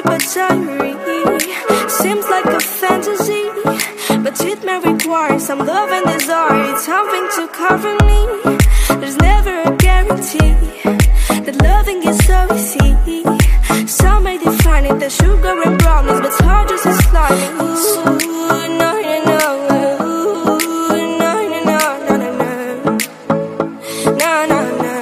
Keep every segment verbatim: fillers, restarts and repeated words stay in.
but diary. Seems like a fantasy, but it may require some love and desire. It's something to cover me. There's never a guarantee that loving is so easy. Some may define it as sugar and brownies, but hard just is climbing. Ooh, no, no, no. Ooh, no, no, no, no, no, no. No, no, no.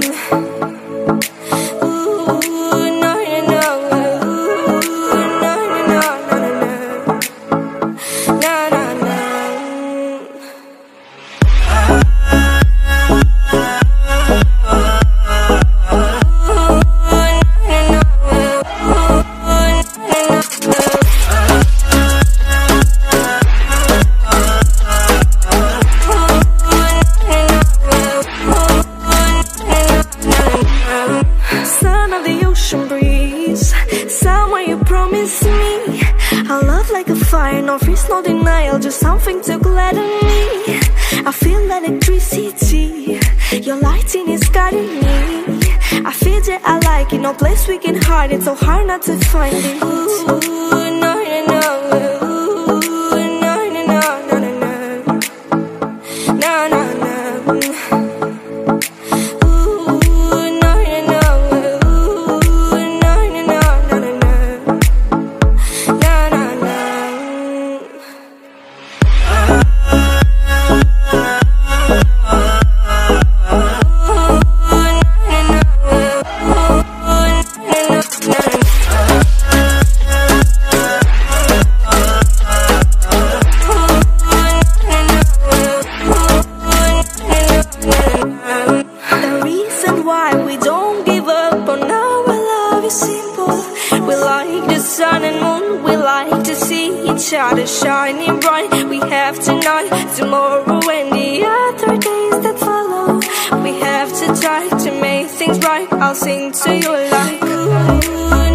Ooh, no, no, no. Ooh, no, no, no, no, no, no. No, no, no. Son of the ocean breeze, somewhere you promise me a love like a fire, no freeze, no denial, just something to gladden me. I feel electricity, your lighting is guiding me. I feel that I like it, no place we can hide it, so hard not to find it. Ooh, no, no, no. Ooh, no, no, no, no, no, no. No, no, no. Sun and moon, we like to see each other shining bright. We have tonight, tomorrow and the other days that follow. We have to try to make things right. I'll sing to you like ooh.